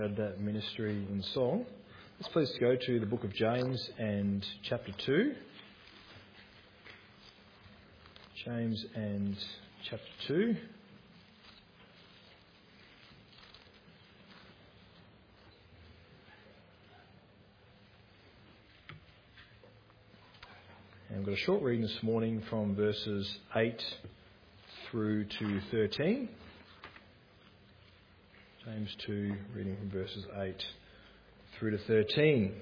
That ministry in song. Let's please go to the book of James and chapter 2. James and chapter 2. And we've got a short reading this morning from verses 8 through to 13. James 2, reading from verses 8 through to 13.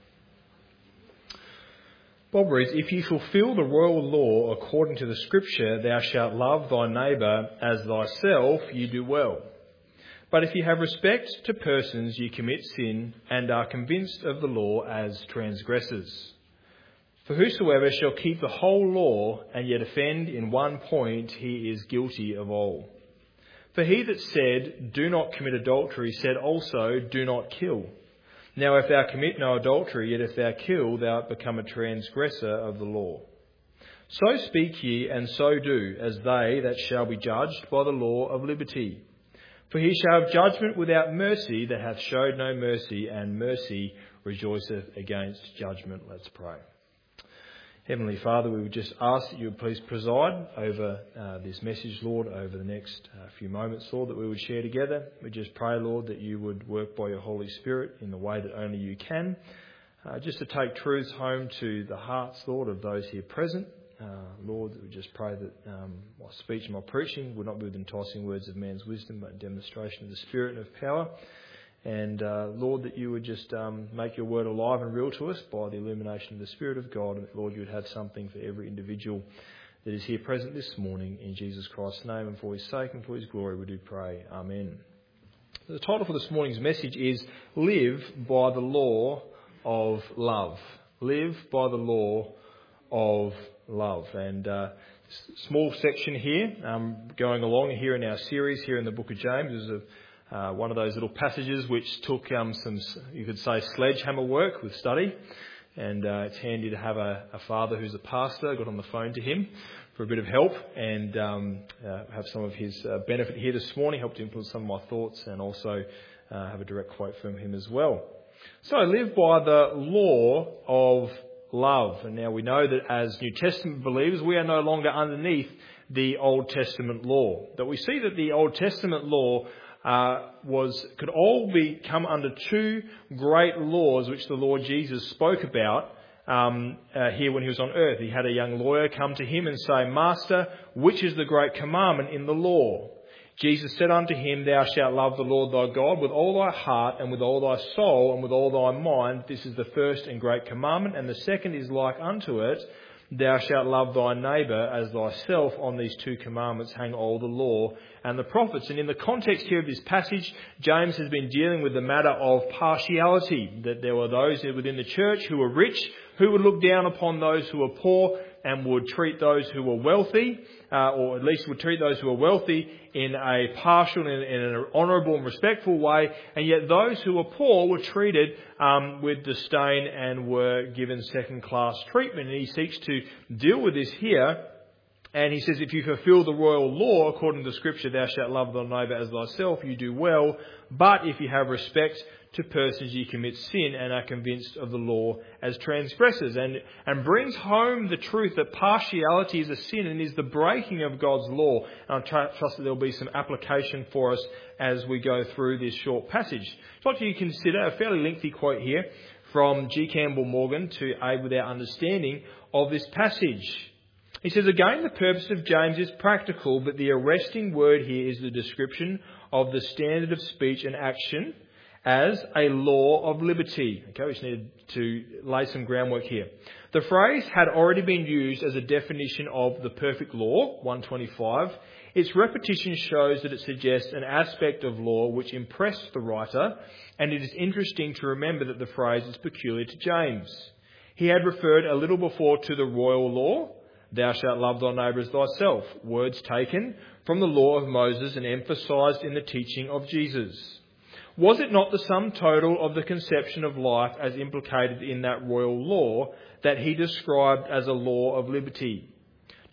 Bob reads, "If you fulfil the royal law according to the scripture, thou shalt love thy neighbour as thyself, you do well. But if you have respect to persons, you commit sin and are convinced of the law as transgressors. For whosoever shall keep the whole law and yet offend in one point, he is guilty of all. For he that said, 'Do not commit adultery,' said also, 'Do not kill.' Now if thou commit no adultery, yet if thou kill, thou art become a transgressor of the law. So speak ye, and so do, as they that shall be judged by the law of liberty. For he shall have judgment without mercy that hath showed no mercy, and mercy rejoiceth against judgment." Let's pray. Heavenly Father, we would just ask that you would please preside over this message, Lord, over the next few moments, Lord, that we would share together. We just pray, Lord, that you would work by your Holy Spirit in the way that only you can, just to take truths home to the hearts, Lord, of those here present. Lord, we just pray that my speech and my preaching would not be with enticing words of man's wisdom, but a demonstration of the Spirit and of power. And Lord, that you would just make your word alive and real to us by the illumination of the Spirit of God. And Lord, you would have something for every individual that is here present this morning. In Jesus Christ's name and for his sake and for his glory, we do pray. Amen. The title for this morning's message is Live by the Law of Love. Live by the Law of Love. And small section here, going along here in our series here in the book of James. Is one of those little passages which took some, you could say, sledgehammer work with study. And it's handy to have a father who's a pastor. I got on the phone to him for a bit of help and have some of his benefit here this morning, helped influence some of my thoughts, and also have a direct quote from him as well. So live by the law of love. And now we know that as New Testament believers, we are no longer underneath the Old Testament law. That we see that the Old Testament law could all come under two great laws which the Lord Jesus spoke about here when he was on earth. He had a young lawyer come to him and say, "Master, which is the great commandment in the law?" Jesus said unto him, "Thou shalt love the Lord thy God with all thy heart and with all thy soul and with all thy mind. This is the first and great commandment, and the second is like unto it. Thou shalt love thy neighbour as thyself. On these two commandments hang all the law and the prophets." And in the context here of this passage, James has been dealing with the matter of partiality, that there were those within the church who were rich, who would look down upon those who were poor and would treat those who were wealthy, or at least would treat those who were wealthy in a partial, in an honourable and respectful way, and yet those who were poor were treated with disdain and were given second-class treatment. And he seeks to deal with this here, and he says, if you fulfil the royal law according to the scripture, thou shalt love thy neighbour as thyself, you do well. But if you have respect to persons, you commit sin and are convinced of the law as transgressors. And brings home the truth that partiality is a sin and is the breaking of God's law. And I trust that there will be some application for us as we go through this short passage. I'd like you to consider a fairly lengthy quote here from G. Campbell Morgan to aid with our understanding of this passage. He says, "Again, the purpose of James is practical, but the arresting word here is the description of the standard of speech and action as a law of liberty." Okay, we just need to lay some groundwork here. The phrase had already been used as a definition of the perfect law, 125. Its repetition shows that it suggests an aspect of law which impressed the writer, and it is interesting to remember that the phrase is peculiar to James. He had referred a little before to the royal law, "Thou shalt love thy neighbour as thyself," words taken from the law of Moses and emphasised in the teaching of Jesus. Was it not the sum total of the conception of life as implicated in that royal law that he described as a law of liberty?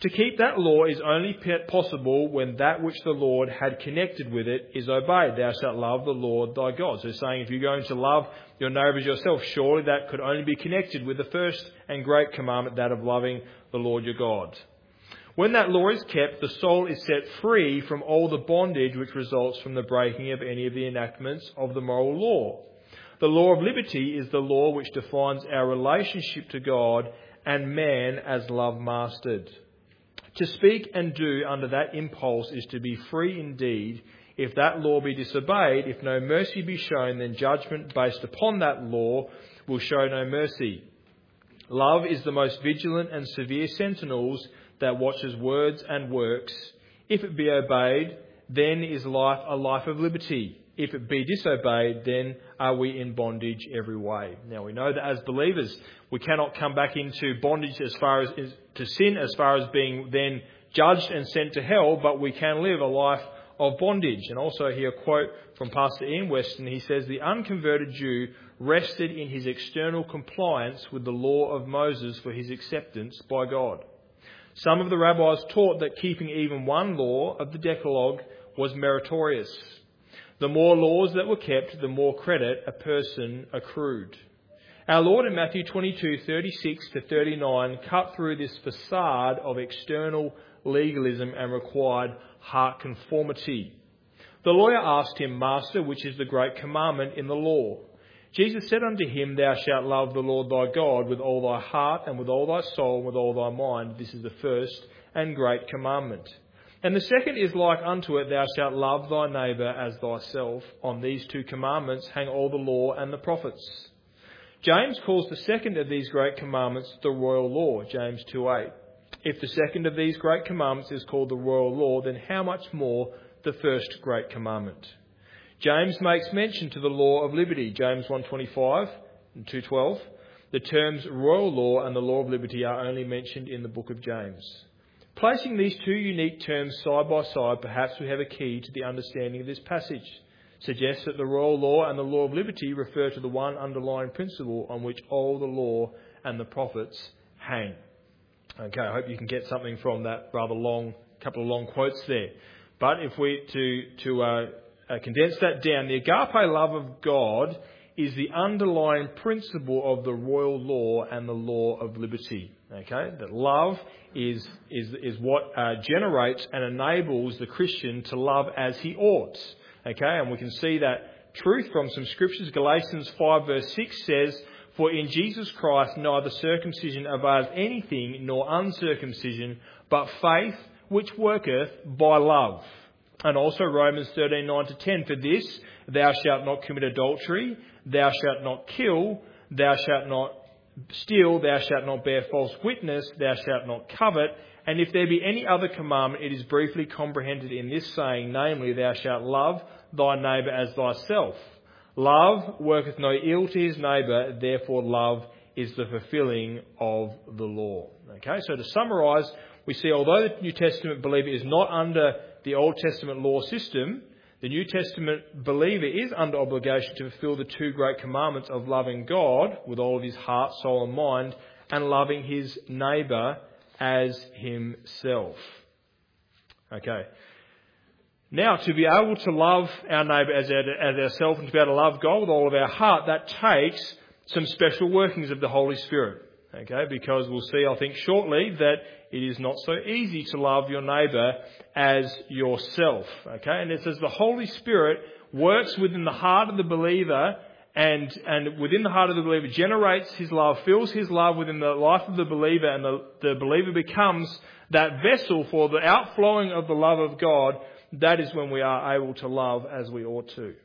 To keep that law is only possible when that which the Lord had connected with it is obeyed. Thou shalt love the Lord thy God. So it's saying if you're going to love your neighbour as yourself, surely that could only be connected with the first and great commandment, that of loving the Lord your God. When that law is kept, the soul is set free from all the bondage which results from the breaking of any of the enactments of the moral law. The law of liberty is the law which defines our relationship to God and man as love mastered. To speak and do under that impulse is to be free indeed. If that law be disobeyed, if no mercy be shown, then judgment based upon that law will show no mercy. Love is the most vigilant and severe sentinels that watches words and works. If it be obeyed, then is life a life of liberty. If it be disobeyed, then are we in bondage every way. Now we know that as believers, we cannot come back into bondage as far as to sin, as far as being then judged and sent to hell, but we can live a life of bondage. And also here a quote from Pastor Ian Weston. He says, the unconverted Jew rested in his external compliance with the law of Moses for his acceptance by God. Some of the rabbis taught that keeping even one law of the Decalogue was meritorious. The more laws that were kept, the more credit a person accrued. Our Lord in Matthew 22:36 to 39 cut through this facade of external legalism and required heart conformity. The lawyer asked him, Master, which is the great commandment in the law? Jesus said unto him, Thou shalt love the Lord thy God with all thy heart and with all thy soul and with all thy mind. This is the first and great commandment. And the second is like unto it, Thou shalt love thy neighbour as thyself. On these two commandments hang all the law and the prophets. James calls the second of these great commandments the royal law, James 2:8. If the second of these great commandments is called the royal law, then how much more the first great commandment? James makes mention to the law of liberty, James 1:25 and 2:12. The terms royal law and the law of liberty are only mentioned in the book of James. Placing these two unique terms side by side, perhaps we have a key to the understanding of this passage. Suggests that the royal law and the law of liberty refer to the one underlying principle on which all the law and the prophets hang. Okay, I hope you can get something from that rather long, couple of long quotes there. But if we condense that down, the agape love of God is the underlying principle of the royal law and the law of liberty. Okay, that love is what generates and enables the Christian to love as he ought. Okay, and we can see that truth from some scriptures. Galatians 5 verse 6 says, For in Jesus Christ neither circumcision availeth anything nor uncircumcision, but faith which worketh by love. And also Romans 13:9 to 10, For this thou shalt not commit adultery, thou shalt not kill, thou shalt not steal, thou shalt not bear false witness, thou shalt not covet. And if there be any other commandment, it is briefly comprehended in this saying, namely, thou shalt love thy neighbour as thyself. Love worketh no ill to his neighbour, therefore love is the fulfilling of the law. Okay, so to summarise, we see although the New Testament believer is not under the Old Testament law system, the New Testament believer is under obligation to fulfil the two great commandments of loving God with all of his heart, soul and mind, and loving his neighbour as himself. Okay. Now, to be able to love our neighbour as ourselves and to be able to love God with all of our heart, that takes some special workings of the Holy Spirit. Okay, because we'll see, I think, shortly that it is not so easy to love your neighbour as yourself. Okay, and it says the Holy Spirit works within the heart of the believer and within the heart of the believer generates his love, fills his love within the life of the believer, and the believer becomes that vessel for the outflowing of the love of God. That is when we are able to love as we ought to.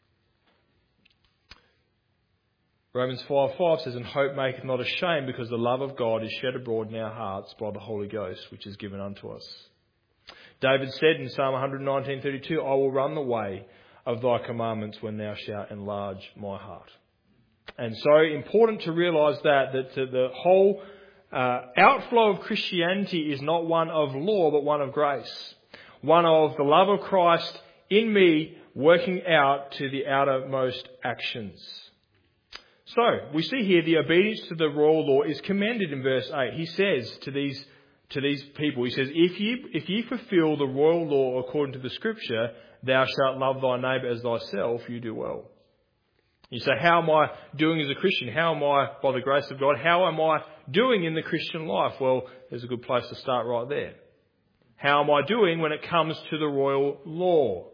Romans 5:5 says, And hope maketh not ashamed, because the love of God is shed abroad in our hearts by the Holy Ghost, which is given unto us. David said in Psalm 119:32, I will run the way of thy commandments when thou shalt enlarge my heart. And so important to realise that the whole outflow of Christianity is not one of law, but one of grace. One of the love of Christ in me working out to the outermost actions. So, we see here the obedience to the royal law is commended in verse 8. He says to these to these people. He says, if ye fulfill the royal law according to the Scripture, thou shalt love thy neighbour as thyself, you do well. You say, how am I doing as a Christian? How am I, by the grace of God, how am I doing in the Christian life? Well, there's a good place to start right there. How am I doing when it comes to the royal law?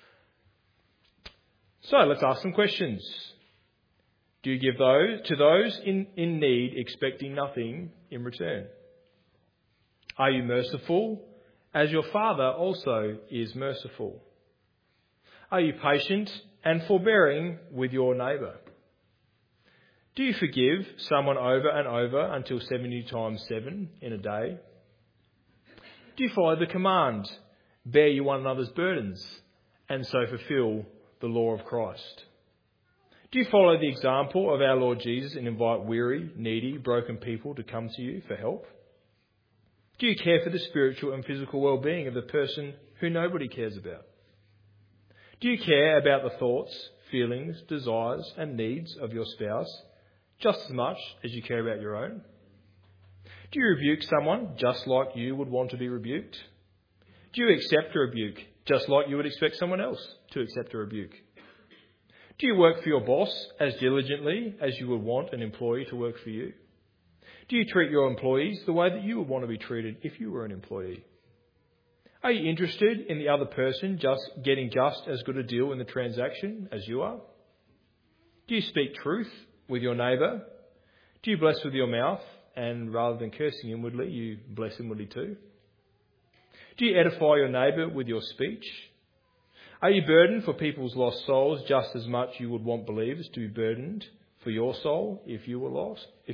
So let's ask some questions. Do you give to those in need, expecting nothing in return? Are you merciful, as your Father also is merciful? Are you patient and forbearing with your neighbour? Do you forgive someone over and over until 70 times 7 in a day? Do you follow the command, bear you one another's burdens, and so fulfil the law of Christ? Do you follow the example of our Lord Jesus and invite weary, needy, broken people to come to you for help? Do you care for the spiritual and physical well-being of the person who nobody cares about? Do you care about the thoughts, feelings, desires and needs of your spouse just as much as you care about your own? Do you rebuke someone just like you would want to be rebuked? Do you accept a rebuke just like you would expect someone else to accept a rebuke? Do you work for your boss as diligently as you would want an employee to work for you? Do you treat your employees the way that you would want to be treated if you were an employee? Are you interested in the other person getting just as good a deal in the transaction as you are? Do you speak truth with your neighbour? Do you bless with your mouth, and rather than cursing inwardly, you bless inwardly too? Do you edify your neighbour with your speech? Are you burdened for people's lost souls just as much you would want believers to be burdened for your soul if you were lost? If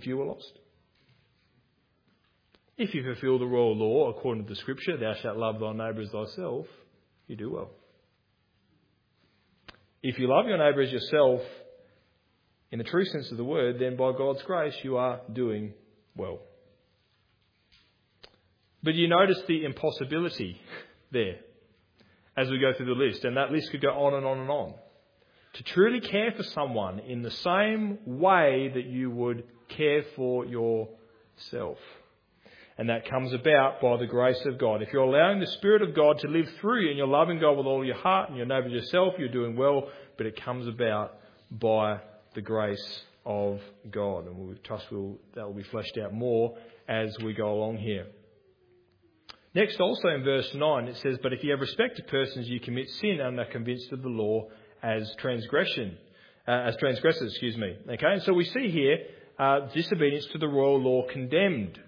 you fulfil the royal law according to the Scripture, thou shalt love thy neighbour as thyself, you do well. If you love your neighbour as yourself, in the true sense of the word, then by God's grace you are doing well. But you notice the impossibility there as we go through the list, and that list could go on and on and on. To truly care for someone in the same way that you would care for yourself. And that comes about by the grace of God. If you're allowing the Spirit of God to live through you and you're loving God with all your heart and your neighbour yourself, you're doing well, but it comes about by the grace of God. And we trust that will be fleshed out more as we go along here. Next, also in verse 9, it says, but if you have respect to persons, you commit sin and are convinced of the law as transgressors. Okay, and so we see here disobedience to the royal law condemned.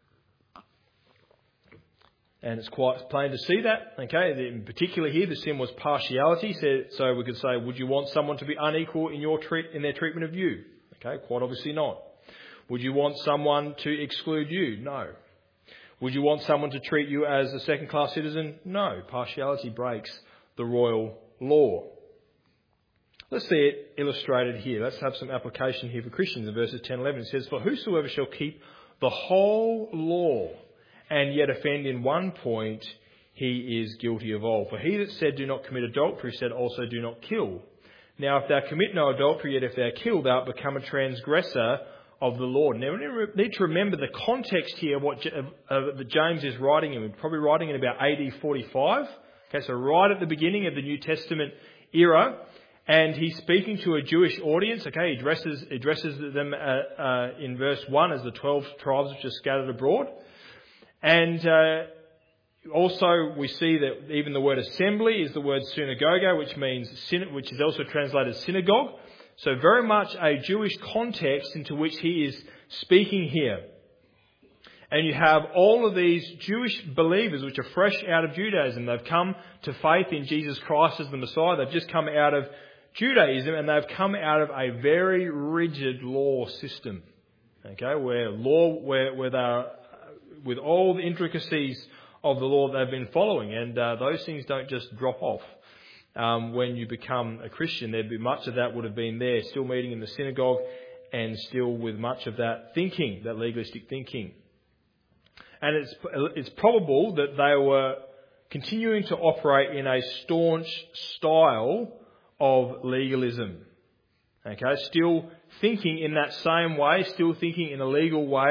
And it's quite plain to see that. Okay, in particular here, the sin was partiality. So we could say, would you want someone to be unequal in their treatment of you? Okay, quite obviously not. Would you want someone to exclude you? No. Would you want someone to treat you as a second-class citizen? No. Partiality breaks the royal law. Let's see it illustrated here. Let's have some application here for Christians. In verses 10 and 11 it says, for whosoever shall keep the whole law and yet offend in one point, he is guilty of all. For he that said, do not commit adultery, said also, do not kill. Now if thou commit no adultery, yet if thou kill, thou art become a transgressor of the Lord. Now we need to remember the context here that James is writing in. We're probably writing in about AD 45. Okay, so right at the beginning of the New Testament era. And he's speaking to a Jewish audience. Okay, he addresses them in verse 1 as the 12 tribes which are scattered abroad. And also we see that even the word assembly is the word synagoga, which is also translated synagogue. So very much a Jewish context into which he is speaking here. And you have all of these Jewish believers which are fresh out of Judaism. They've come to faith in Jesus Christ as the Messiah. They've just come out of Judaism and they've come out of a very rigid law system. Okay, where they're with all the intricacies of the law they've been following. And those things don't just drop off when you become a Christian. There'd be much of that would have been there, still meeting in the synagogue and still with much of that thinking, that legalistic thinking. And it's probable that they were continuing to operate in a staunch style of legalism. Okay, still thinking in that same way, still thinking in a legal way,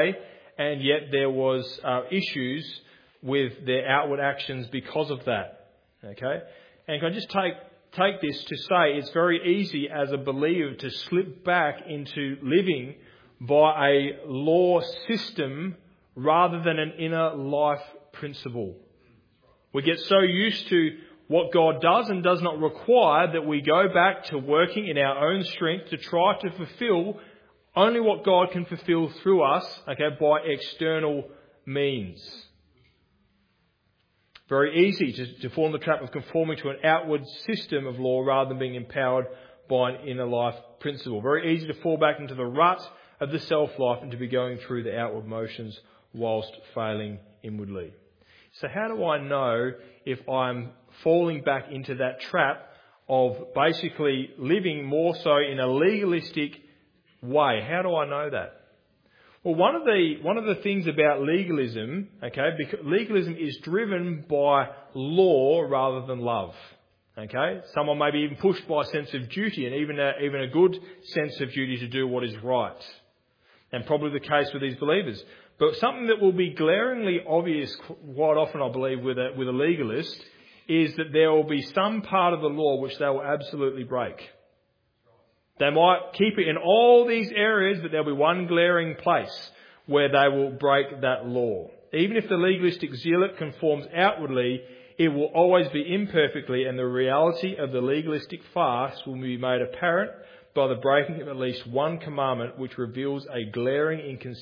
and yet there was issues with their outward actions because of that. Okay? And can I just take this to say it's very easy as a believer to slip back into living by a law system rather than an inner life principle. We get so used to what God does and does not require that we go back to working in our own strength to try to fulfill only what God can fulfill through us, okay, by external means. Very easy to fall in the trap of conforming to an outward system of law rather than being empowered by an inner life principle. Very easy to fall back into the rut of the self-life and to be going through the outward motions whilst failing inwardly. So how do I know if I'm falling back into that trap of basically living more so in a legalistic way? How do I know that? Well, one of the things about legalism, okay, because legalism is driven by law rather than love. Okay, someone may be even pushed by a sense of duty and even a good sense of duty to do what is right, and probably the case with these believers. But something that will be glaringly obvious quite often, I believe, with a legalist, is that there will be some part of the law which they will absolutely break. They might keep it in all these areas, but there'll be one glaring place where they will break that law. Even if the legalistic zealot conforms outwardly, it will always be imperfectly, and the reality of the legalistic fast will be made apparent by the breaking of at least one commandment, which reveals a glaring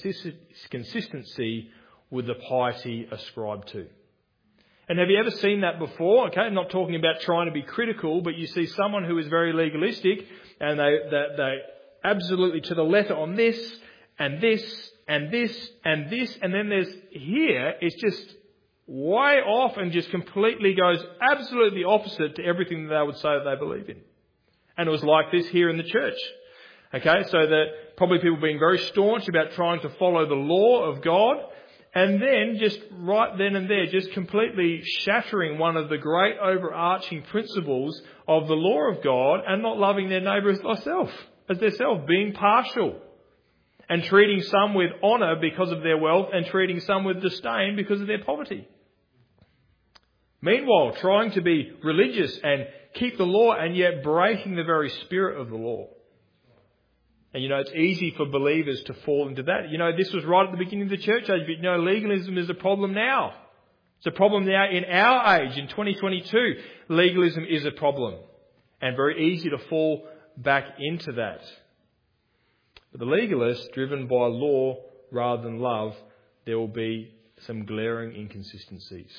inconsistency with the piety ascribed to. And have you ever seen that before? Okay, I'm not talking about trying to be critical, but you see someone who is very legalistic and they absolutely to the letter on this and this and this and this, and then there's here, it's just way off and just completely goes absolutely opposite to everything that they would say that they believe in. And it was like this here in the church. Okay, so that probably people being very staunch about trying to follow the law of God, and then just right then and there, just completely shattering one of the great overarching principles of the law of God and not loving their neighbour as theirself, being partial and treating some with honour because of their wealth and treating some with disdain because of their poverty. Meanwhile, trying to be religious and keep the law and yet breaking the very spirit of the law. And it's easy for believers to fall into that. This was right at the beginning of the church age, but legalism is a problem now. It's a problem now in our age, in 2022. Legalism is a problem. And very easy to fall back into that. But the legalist, driven by law rather than love, there will be some glaring inconsistencies.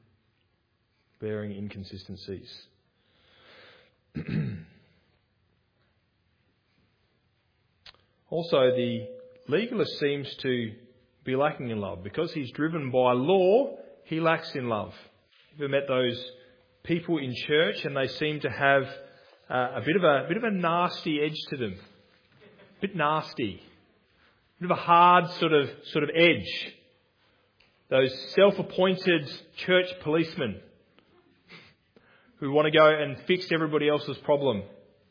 Also, the legalist seems to be lacking in love. Because he's driven by law, he lacks in love. Have you ever met those people in church and they seem to have a bit of a nasty edge to them? A bit nasty. A bit of a hard sort of edge. Those self-appointed church policemen who want to go and fix everybody else's problem.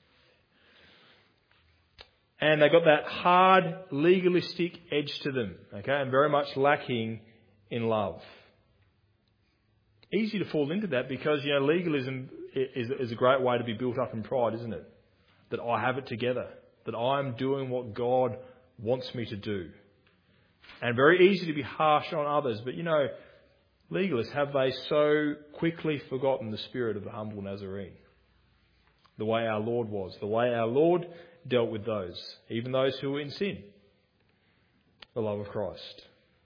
And they've got that hard, legalistic edge to them, okay, and very much lacking in love. Easy to fall into that because, legalism is a great way to be built up in pride, isn't it? That I have it together, that I'm doing what God wants me to do. And very easy to be harsh on others, but legalists, have they so quickly forgotten the spirit of the humble Nazarene? The way our Lord was, the way our Lord dealt with those, even those who were in sin. The love of Christ.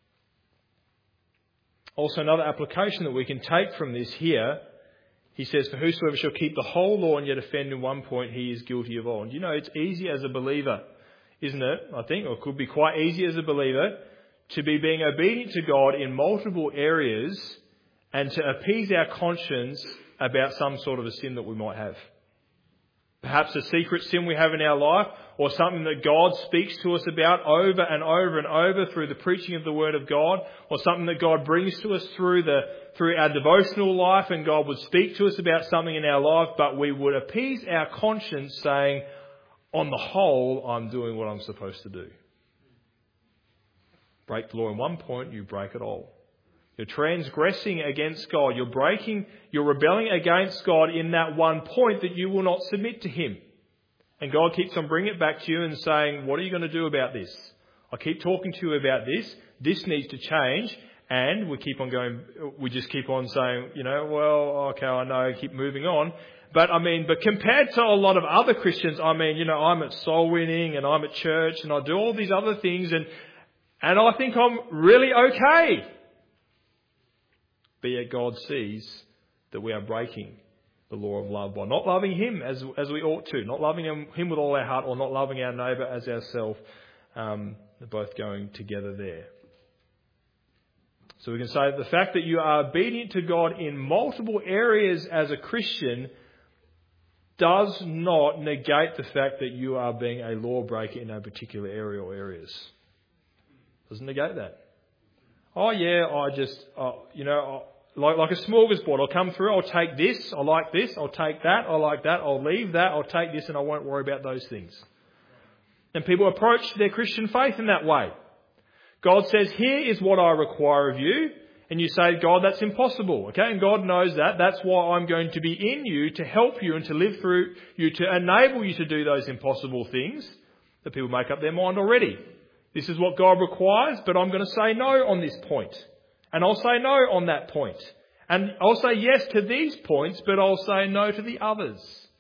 Also, another application that we can take from this here, he says, for whosoever shall keep the whole law and yet offend in one point, he is guilty of all. And it's easy as a believer, isn't it? I think, or it could be quite easy as a believer, to be being obedient to God in multiple areas and to appease our conscience about some sort of a sin that we might have. Perhaps a secret sin we have in our life, or something that God speaks to us about over and over and over through the preaching of the Word of God, or something that God brings to us through our devotional life, and God would speak to us about something in our life, but we would appease our conscience saying, on the whole, I'm doing what I'm supposed to do. Break the law in one point, you break it all. You're transgressing against God. You're rebelling against God in that one point that you will not submit to Him. And God keeps on bringing it back to you and saying, what are you going to do about this? I keep talking to you about this. This needs to change. And we just keep on saying, well, okay, I know, keep moving on. But compared to a lot of other Christians, I'm at soul winning and I'm at church and I do all these other things and I think I'm really okay. But yet God sees that we are breaking the law of love by not loving Him as we ought to, not loving Him with all our heart, or not loving our neighbour as ourselves. They're both going together there. So we can say that the fact that you are obedient to God in multiple areas as a Christian does not negate the fact that you are being a lawbreaker in a particular area or areas. Doesn't negate that. Oh yeah, like a smorgasbord. I'll come through, I'll take this, I like this, I'll take that, I like that, I'll leave that, I'll take this, and I won't worry about those things. And people approach their Christian faith in that way. God says, here is what I require of you. And you say, God, that's impossible. Okay? And God knows that. That's why I'm going to be in you to help you and to live through you, to enable you to do those impossible things. That people make up their mind already. This is what God requires, but I'm going to say no on this point. And I'll say no on that point. And I'll say yes to these points, but I'll say no to the others.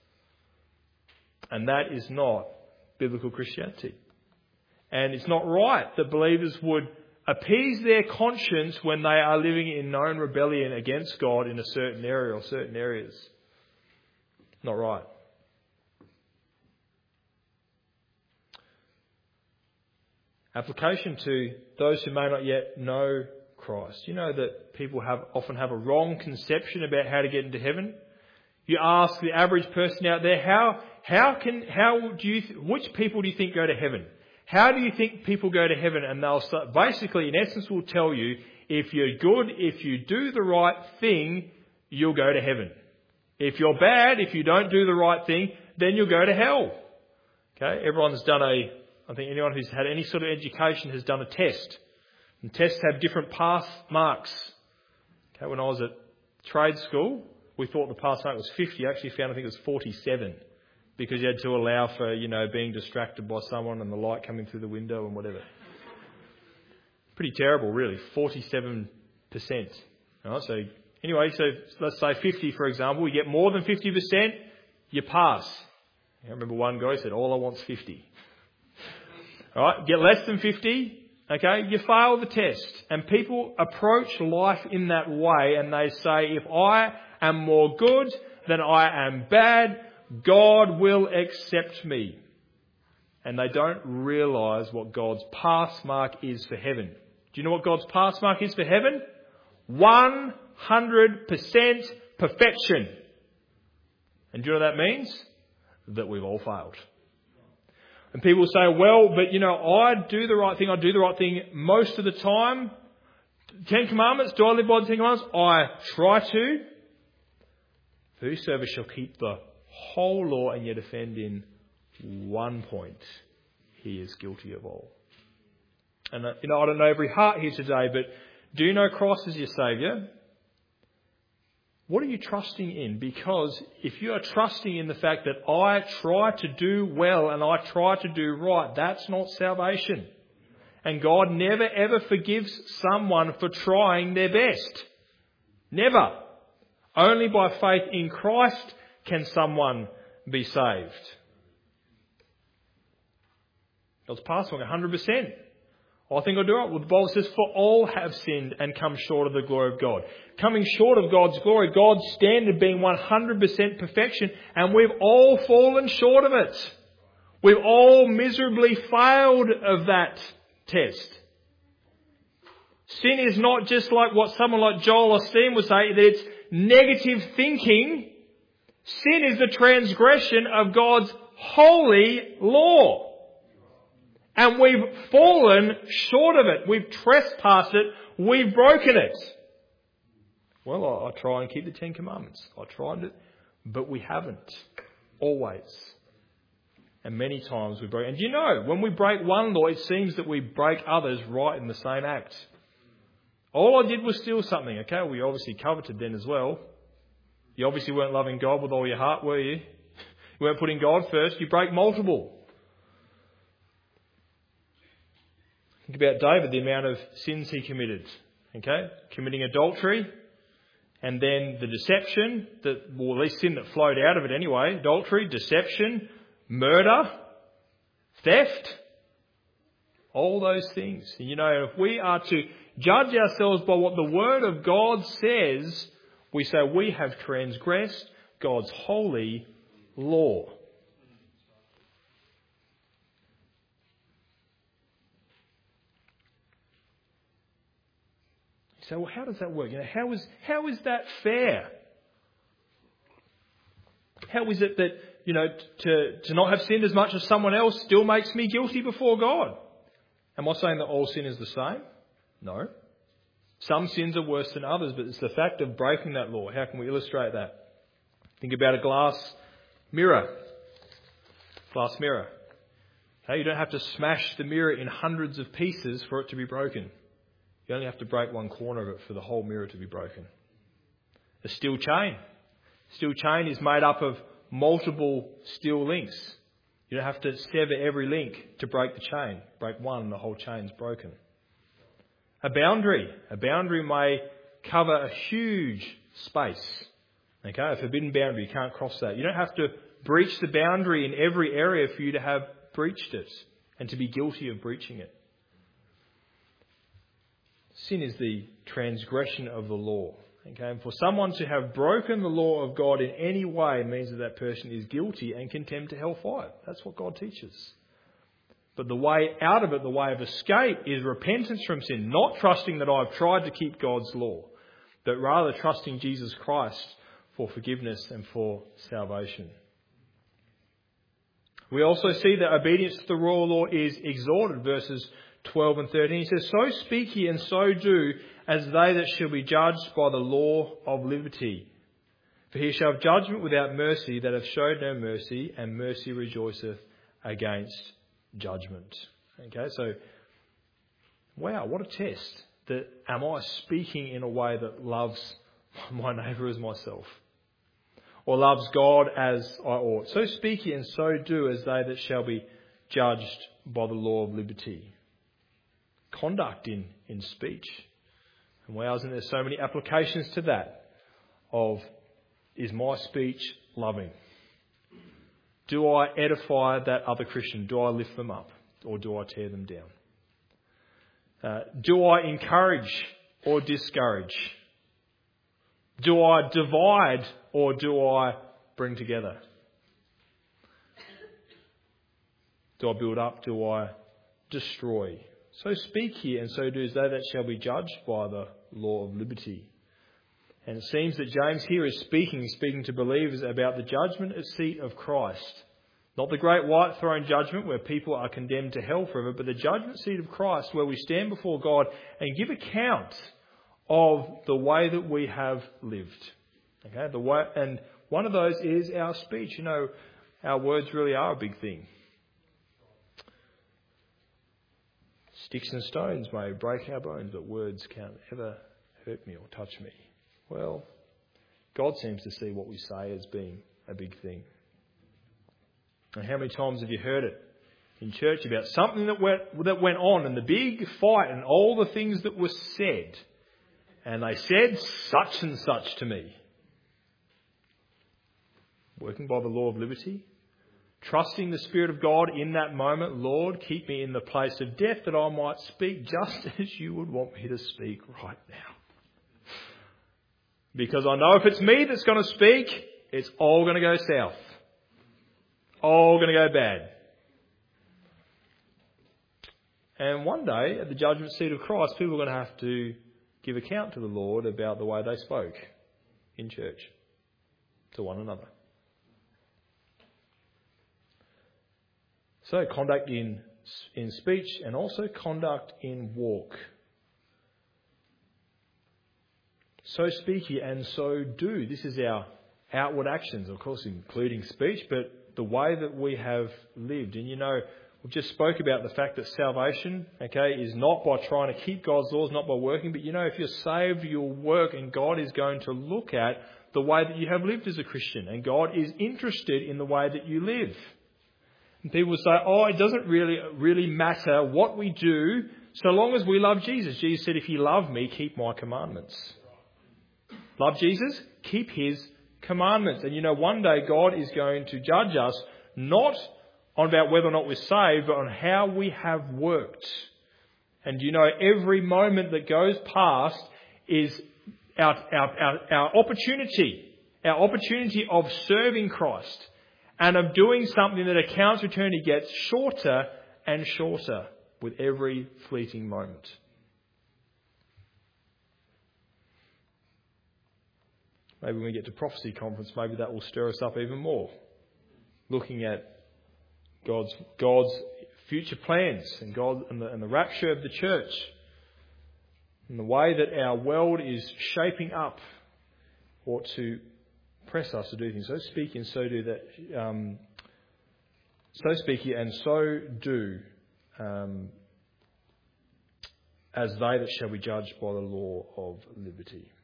And that is not biblical Christianity. And it's not right that believers would appease their conscience when they are living in known rebellion against God in a certain area or certain areas. Not right. Application to those who may not yet know Christ. You know that people often have a wrong conception about how to get into heaven. You ask the average person out there, which people do you think go to heaven? How do you think people go to heaven? And they'll basically, in essence, will tell you, if you're good, if you do the right thing, you'll go to heaven. If you're bad, if you don't do the right thing, then you'll go to hell. Okay, everyone's done I think anyone who's had any sort of education has done a test. And tests have different pass marks. Okay, when I was at trade school, we thought the pass mark was 50. I actually found I think it was 47. Because you had to allow for, being distracted by someone and the light coming through the window and whatever. Pretty terrible, really. 47%. All right, so let's say 50, for example. You get more than 50%, you pass. I remember one guy said, all I want's 50. All right, get less than 50, okay, you fail the test. And people approach life in that way and they say, if I am more good than I am bad, God will accept me. And they don't realise what God's pass mark is for heaven. Do you know what God's pass mark is for heaven? 100% perfection. And do you know what that means? That we've all failed. And people say, well, but I do the right thing most of the time. 10 Commandments, do I live by the 10 Commandments? I try to. Whosoever shall keep the whole law and yet offend in one point, he is guilty of all. And I don't know every heart here today, but do you know Christ as your Saviour? What are you trusting in? Because if you are trusting in the fact that I try to do well and I try to do right, that's not salvation. And God never ever forgives someone for trying their best. Never. Only by faith in Christ can someone be saved. God's passing 100%. I think I'll do it. Well, the Bible says, for all have sinned and come short of the glory of God. Coming short of God's glory, God's standard being 100% perfection, and we've all fallen short of it. We've all miserably failed of that test. Sin is not just like what someone like Joel Osteen would say, that it's negative thinking. Sin is the transgression of God's holy law. And we've fallen short of it. We've trespassed it. We've broken it. Well, I try and keep the 10 Commandments. I tried it, but we haven't. Always. And many times we break. And you know, when we break one law, it seems that we break others right in the same act. All I did was steal something. Okay, well, you obviously coveted then as well. You obviously weren't loving God with all your heart, were you? You weren't putting God first. You break multiple. Think about David, the amount of sins he committed. Okay, committing adultery, and then the deception, at least sin that flowed out of it anyway. Adultery, deception, murder, theft, all those things. And you know, if we are to judge ourselves by what the Word of God says, we say we have transgressed God's holy law. You say, well, how does that work? You know, how is that fair? How is it that, you know, to not have sinned as much as someone else still makes me guilty before God? Am I saying that all sin is the same? No. Some sins are worse than others, but it's the fact of breaking that law. How can we illustrate that? Think about a glass mirror. Glass mirror. Okay, you don't have to smash the mirror in hundreds of pieces for it to be broken. You only have to break one corner of it for the whole mirror to be broken. A steel chain. Steel chain is made up of multiple steel links. You don't have to sever every link to break the chain. Break one and the whole chain's broken. A boundary may cover a huge space. Okay, a forbidden boundary, you can't cross that. You don't have to breach the boundary in every area for you to have breached it and to be guilty of breaching it. Sin is the transgression of the law. Okay, and for someone to have broken the law of God in any way means that that person is guilty and condemned to hellfire. That's what God teaches. But the way out of it, the way of escape, is repentance from sin. Not trusting that I've tried to keep God's law, but rather trusting Jesus Christ for forgiveness and for salvation. We also see that obedience to the royal law is exhorted, verses 12 and 13. He says, "So speak ye and so do, as they that shall be judged by the law of liberty. For he shall have judgment without mercy that hath showed no mercy, and mercy rejoiceth against judgment." Okay, so, wow, what a test. That am I speaking in a way that loves my neighbour as myself? Or loves God as I ought? So speak ye and so do, as they that shall be judged by the law of liberty. Conduct in speech. And wow, isn't there so many applications to that? Of, is my speech loving? Do I edify that other Christian? Do I lift them up? Or do I tear them down? Do I encourage or discourage? Do I divide or do I bring together? Do I build up? Do I destroy? So speak here and so do, as they that shall be judged by the law of liberty. And it seems that James here is speaking to believers about the judgment seat of Christ. Not the great white throne judgment where people are condemned to hell forever, but the judgment seat of Christ where we stand before God and give account of the way that we have lived. Okay, and one of those is our speech. You know, our words really are a big thing. Sticks and stones may break our bones, but words can't ever hurt me or touch me. Well, God seems to see what we say as being a big thing. And how many times have you heard it in church about something that went on and the big fight and all the things that were said? And they said such and such to me. Working by the law of liberty. Trusting the Spirit of God in that moment. Lord, keep me in the place of death that I might speak just as you would want me to speak right now. Because I know if it's me that's going to speak, it's all going to go south. All going to go bad. And one day, at the judgment seat of Christ, people are going to have to give account to the Lord about the way they spoke in church to one another. So conduct in speech and also conduct in walk. So speak ye and so do. This is our outward actions, of course, including speech, but the way that we have lived. And we just spoke about the fact that salvation, is not by trying to keep God's laws, not by working. But if you're saved, you'll work, and God is going to look at the way that you have lived as a Christian. And God is interested in the way that you live. And people say, it doesn't really matter what we do so long as we love Jesus. Jesus said, if you love me, keep my commandments. Love Jesus, keep his commandments. And one day God is going to judge us, not on about whether or not we're saved, but on how we have worked. And every moment that goes past is our opportunity of serving Christ and of doing something that accounts for eternity gets shorter and shorter with every fleeting moment. Maybe when we get to prophecy conference, maybe that will stir us up even more. Looking at God's future plans and God and the rapture of the church and the way that our world is shaping up ought to press us to do things. So speak and so do that. So speak ye and so do, as they that shall be judged by the law of liberty.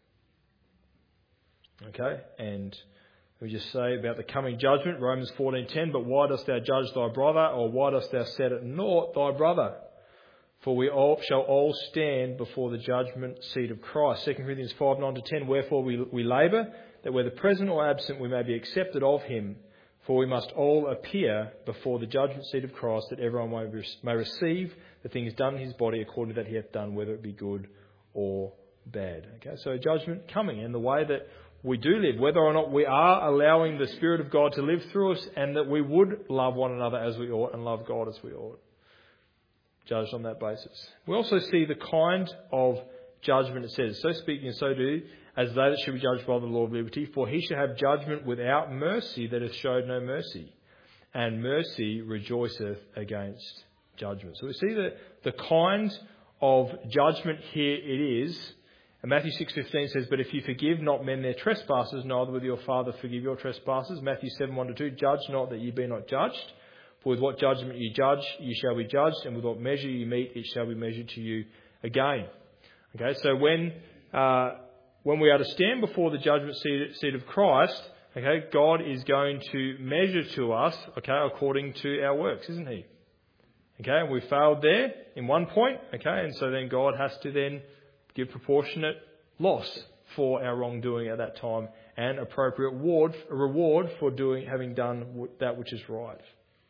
Okay, and we just say about the coming judgment, Romans 14:10, but why dost thou judge thy brother, or why dost thou set at naught thy brother? For we shall all stand before the judgment seat of Christ. 2 Corinthians 5:9-10, wherefore we labour, that whether present or absent we may be accepted of him. For we must all appear before the judgment seat of Christ, that everyone may receive the things done in his body according to that he hath done, whether it be good or bad. Okay, so judgment coming, and the way that we do live, whether or not we are allowing the Spirit of God to live through us, and that we would love one another as we ought and love God as we ought. Judged on that basis. We also see the kind of judgment it says, so speak and so do, as they that should be judged by the law of liberty, for he shall have judgment without mercy that hath showed no mercy, and mercy rejoiceth against judgment. So we see the kind of judgment here it is. And Matthew 6:15 says, but if you forgive not men their trespasses, neither will your Father forgive your trespasses. Matthew 7:1-2, judge not that ye be not judged. For with what judgment you judge, you shall be judged, and with what measure you mete, it shall be measured to you again. Okay, so when we are to stand before the judgment seat of Christ, okay, God is going to measure to us, okay, according to our works, isn't he? Okay, and we failed there in one point, okay, and so then God has to then give proportionate loss for our wrongdoing at that time and appropriate reward for having done that which is right.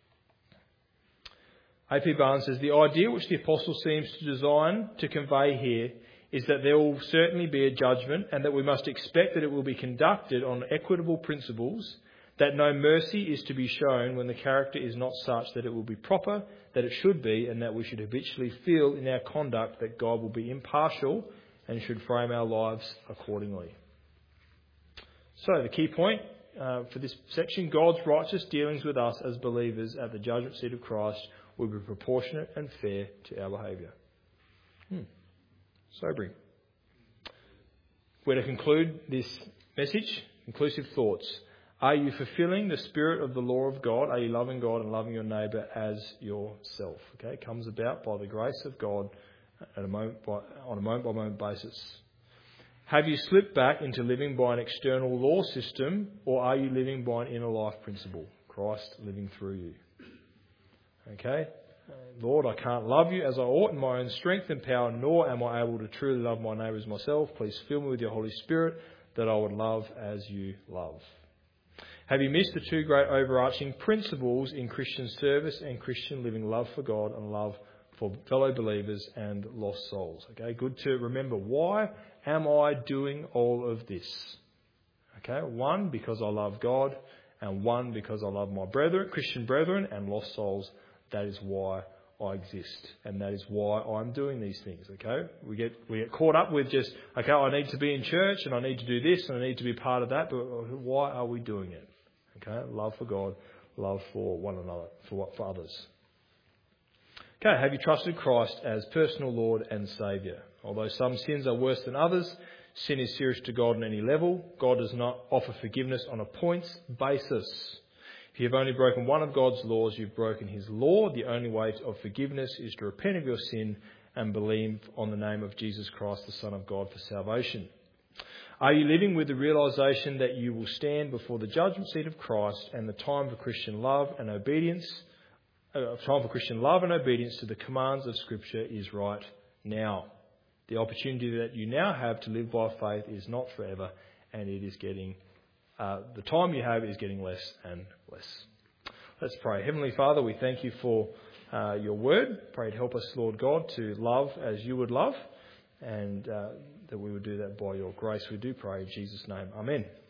A.P. Barnes says, the idea which the apostle seems to design to convey here is that there will certainly be a judgment, and that we must expect that it will be conducted on equitable principles, that no mercy is to be shown when the character is not such that it will be proper, that it should be, and that we should habitually feel in our conduct that God will be impartial and should frame our lives accordingly. So the key point for this section, God's righteous dealings with us as believers at the judgment seat of Christ will be proportionate and fair to our behaviour. Sobering. We're to conclude this message, inclusive thoughts. Are you fulfilling the spirit of the law of God? Are you loving God and loving your neighbour as yourself? Okay, it comes about by the grace of God on a moment-by-moment basis. Have you slipped back into living by an external law system, or are you living by an inner life principle, Christ living through you? Okay, Lord, I can't love you as I ought in my own strength and power, nor am I able to truly love my neighbour as myself. Please fill me with your Holy Spirit that I would love as you love. Have you missed the two great overarching principles in Christian service and Christian living? Love for God and love for fellow believers and lost souls. Okay, good to remember. Why am I doing all of this? Okay, one, because I love God, and one, because I love my brethren, Christian brethren and lost souls. That is why I exist, and that is why I'm doing these things. Okay, we get caught up with just, okay, I need to be in church and I need to do this and I need to be part of that, but why are we doing it? Okay, love for God, love for one another, for others. Okay, have you trusted Christ as personal Lord and Saviour? Although some sins are worse than others, sin is serious to God on any level. God does not offer forgiveness on a points basis. If you've only broken one of God's laws, you've broken his law. The only way of forgiveness is to repent of your sin and believe on the name of Jesus Christ, the Son of God, for salvation. Are you living with the realisation that you will stand before the judgment seat of Christ, and the time for Christian love and obedience to the commands of Scripture is right now? The opportunity that you now have to live by faith is not forever, and it is getting the time you have is getting less and less. Let's pray. Heavenly Father, we thank you for your word. Pray to help us, Lord God, to love as you would love, and that we would do that by your grace. We do pray in Jesus' name. Amen.